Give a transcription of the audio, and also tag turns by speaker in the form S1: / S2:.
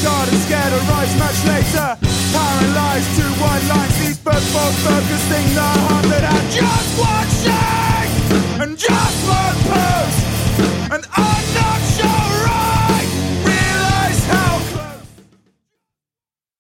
S1: guard and scared arise much later. Paralyzed to white lines, these birds both focusing the heart that I just watched.